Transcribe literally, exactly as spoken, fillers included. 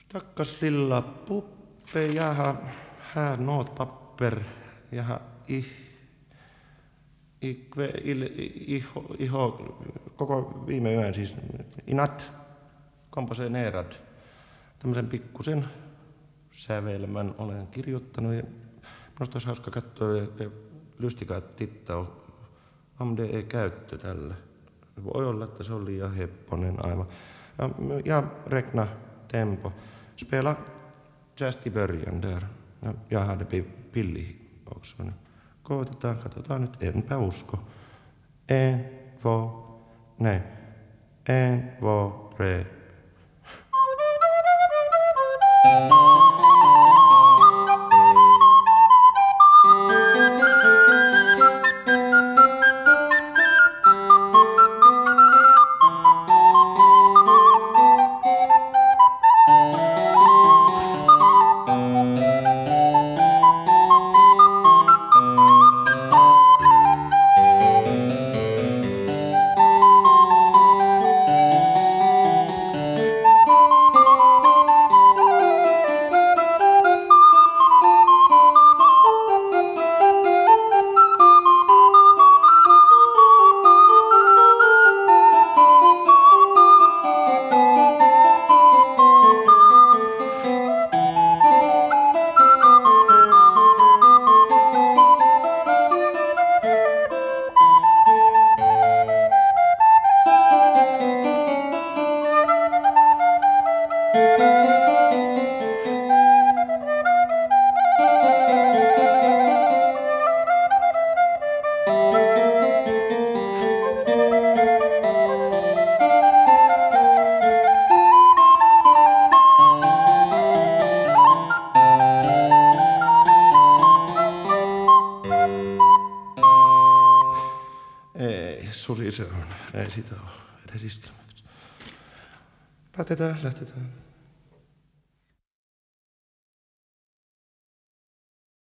Stackars lilla puppe, jaha, här notpapper, jaha, i, i, il, iho, iho, koko viime yön siis, inat, komposenerad, tämmöisen pikkusen sävelmän olen kirjoittanut ja minusta olisi hauska katsoa ja, ja lystikaa tittaa, om det är käyttö tällä. Voi olla, että se on liian hepponen aivan. Ja, ja räkna tempo. Spela just i början där. Ja, jag hade pilli också. Koitetaan, katsotaan nyt, enpä usko. En, vo, nej. En, vo, re. Ei, susi se on. Ei sitä ole edes iskelmäksi. Lähtetään, lähtetään.